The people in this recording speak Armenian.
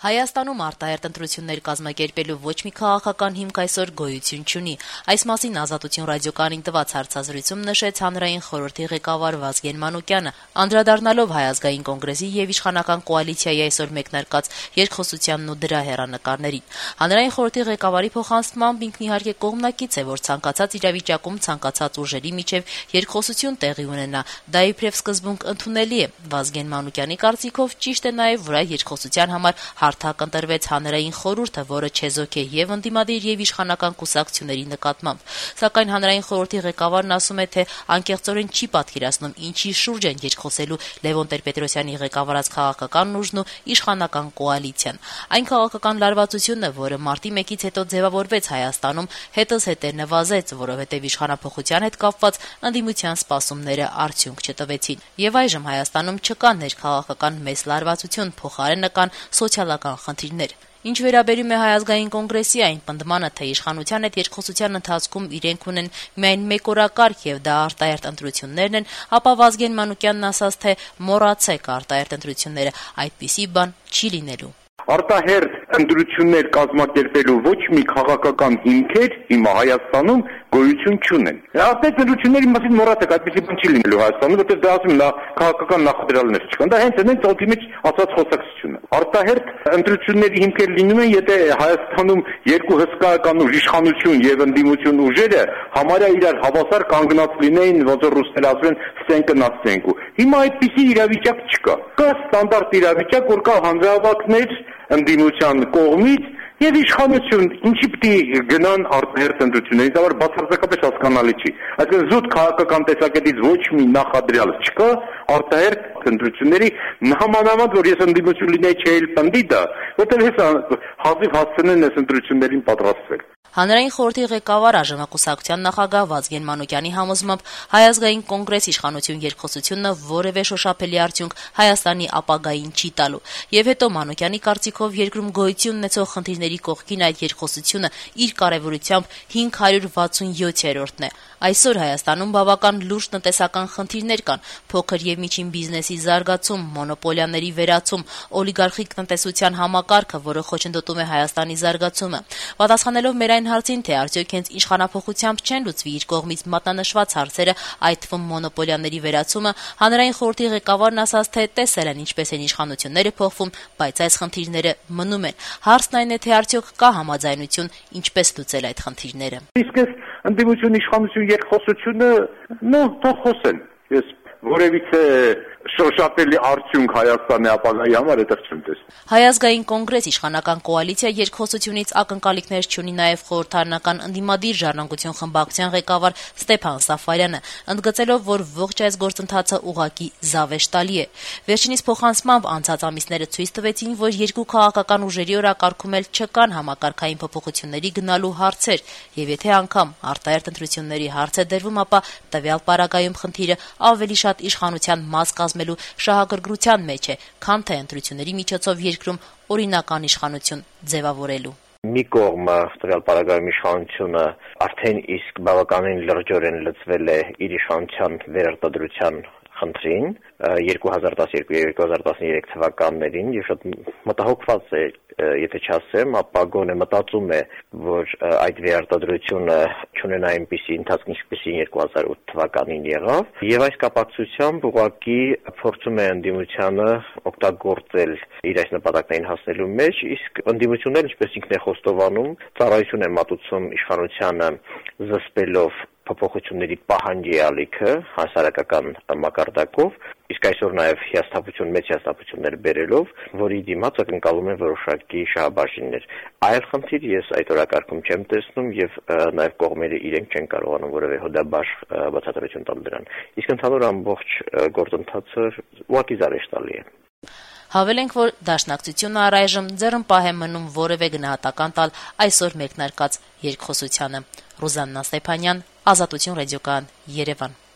Հայաստանում արտահերթ ընտրություններ կազմակերպելու ոչ մի քաղաքական հիմք այսօր գոյություն չունի։ Այս մասին Ազատություն ռադիոկայանին տված հարցազրույցում նշեց Հանրային խորհրդի ղեկավար Վազգեն Մանուկյանը, անդրադառնալով Հայ ազգային կոնգրեսի եւ իշխանական կոալիցիայի այսօր մեկնարկած երկխոսությանն ու դրա հեռանկարներին։ Հանրային խորհրդի ղեկավարի փոխանցմամբ ինքն իհարկե կողմնակից է, որ ցանկացած իրավիճակում ցանկացած ուժերի միջև երկխոսություն տեղի ունենա, դա իբրև սկզբունք ընդունելի է։ Վազգեն Մանուկյանի կարծիքով ճիշտ է նաեւ, որ այդ երկխոսության համար հարթակ ընտրվեց Հանրային խորհուրդը, որը չեզոք է եւ ընդդիմադիր եւ իշխանական կուսակցությունների նկատմամբ։ Սակայն Հանրային խորհրդի ղեկավարն ասում է, թե անկեղծորեն չի պատկերացնում ինչի շուրջ են երկխոսելու Լևոն Տեր-Պետրոսյանի ղեկավարած քաղաքական ուժն ու իշխանական կոալիցիան։ Այն քաղաքական լարվածությունը, որը մարտի 1-ից հետո ձևավորվեց Հայաստանում, հետզհետե նվազեց, որովհետեւ իշխանափոխության հետ կապված ընդդիմության սպասումները արդյունք չտվեցին։ Եվ այժմ Հայաստանում չկա ներքաղաքական մեծ լարվածություն, փոխարենը կան սոցիալական խնդիրներ։ Ինչ վերաբերում է Հայ ազգային կոնգրեսի այն պնդմանը, թե իշխանության հետ երկխոսության ընթացքում իրենք ունեն միայն մեկօրակարգ եւ դա արտահերթ ընտրություններն են, ապա Վազգեն Մանուկյանն ասաց, թե մոռացեք արտահերթ ընտրությունները, այդպիսի բան չի լինելու։ Արտահերթ ընտրություններ կազմակերպելու ոչ մի քաղաքական հիմքեր հիմա Հայաստանում գոյություն չունեն։ Արտահերթ ընտրությունների մասին մոռացեք, այդպիսի բան չի լինելու Հայաստանում, որտեղ դա ասում նա քաղաքական նախադրյալներ չկան։ Դա հենց այն ծոցի մեջ ասած խոսակցությունը։ Արտահերթ ընտրությունների հիմքեր լինում են, եթե Հայաստանում երկու հսկայական ուժ, իշխանություն եւ ընդդիմություն ուժերը համարյա իրար հավասար կանգնած լինեին, ոնց որ ռուսները ասում են, ստենկը на ստենկու։ Հիմա այդպիսի իրավիճակ չկա։ Կա ստանդարտ իրավիճակ, որ կա հանրահավաքներ ընդդիմության կողմից եւ իշխանություն, ինչի պիտի գնան արտահերթ ընտրությունների, դա բացարձակապես հասկանալի չի։ Այսինքն զուտ քաղաքական տեսակետից ոչ մի նախադրյալ չկա արտահերթ ընտրությունների, համանավանդ որ ես ընդդիմություն լինեի չէի պնդի դա, որտեղ հեսա հազիվ հասցնեն այս ընտրություններին պատրաստվել։ Հանրային խորհրդի ղեկավար Արժանակուսակցության նախագահ Վազգեն Մանուկյանի համոզմամբ Հայ ազգային կոնգրես իշխանություն երկխոսությունը որևէ շոշափելի արդյունք Հայաստանի ապագային չի տալու։ Եվ հետո Մանուկյանի կարծիքով երկրում գոյություն ունեցող խնդիրների կողքին այդ երկխոսությունը իր կարևորությամբ 567-րդն է։ Այսօր Հայաստանում բավական լուրջ տնտեսական խնդիրներ կան՝ փոքր եւ միջին բիզնեսի զարգացում, մոնոպոլիաների վերացում, օլիգարխիկ տնտեսության համակարգը, որը խոչընդոտում է Հայաստանի զարգացումը։ Պատասխանելով մեր այն հարցին, թե արդյոք հենց իշխանափոխությամբ չեն լուծվի իր կողմից մատնանշված հարցերը, այդ թվում մոնոպոլիաների վերացումը, Հանրային խորհրդի ղեկավարն ասաց, թե տեսել են ինչպես են իշխանությունները փոխվում, բայց այս խնդիրները մնում են։ Հարցն այն է, թե արդյոք կա համաձայնություն ինչպես լուծել այդ խնդիրները։ Իսկ ընդդիմություն իշխանություն երկխոսությունը, թող խոսեն։ Ես որևիցե շոշափելի արդյունք Հայաստանի ապագայի համար այդտեղ չեմ տեսնում։ Հայ ազգային կոնգրես իշխանական կոալիցիա երկխոսությունից ակնկալիքներ չունի նաև խորհրդարանական ընդդիմադիր ժառանգություն խմբակցության ղեկավար Ստեփան Սաֆարյանը, ընդգծելով, որ ողջ այս գործընթացը ուղղակի զավեշտալի է։ Վերջինիս փոխանցմամբ անցած ամիսները ցույց տվեցին, որ երկու քաղաքական ուժերի օրակարգում էլ չկան համակարգային փոփոխությունների գնալու հարցեր, եւ եթե անգամ արտահերթ ընտրությունների հարց է դրվում, ապա տվյալ պարագայում խնդիրը ավելի շատ իշխանության մաս կազմելու շահագրգռության մեջ է, քան թե ընտրությունների միջոցով երկրում օրինական իշխանություն ձևավորելու։ Մի կողմը տվյալ պարագայում իշխանությունը արդեն իսկ բավականին լրջորեն լծվել է իր իշխանության վերարտադրության խնդրին 2012 եւ 2013 թվականներին եւ շատ մտահոգված է, եթե չասեմ, ապա գոնե մտածում է, որ այդ վերարտադրությունը չունենա այնպիսի ընթացք, ինչպիսին 2008 թվականին եղավ, եւ այս կապակցությամբ ուղղակի փորձում է ընդդիմությանը օգտագործել իր այս նպատակներին հասնելու մեջ, իսկ ընդդիմությունն էլ, ինչպես ինքն է խոստովանում, ծառայություն է մատուցում իշխանությանը զսպելով փոփոխությունների պահանջի ալիքը հասարակական մակարդակով, իսկ այսօր նաև մեծ հիասթափություններ բերելով, որի դիմաց ակնկալում են որոշակի շահաբաժիններ։ Այլ խնդիր ես այդ օրակարգում չեմ տեսնում եւ նաև կողմերը իրենք չեն կարողանում որևէ հոդաբար բացատրություն տալ դրան։ Իսկ ընդհանուր ամբողջ գործընթացը ուղղակի զարեշտալի է։ Հավելենք, որ Դաշնակցությունը առայժմ ձեռնպահ է մնում որևէ գնահատական տալ այսօր մեկնարկած երկխոսությանը։ Ռուզաննա Ստեփանյան, Ազատություն ռադիոկայան, Երևան։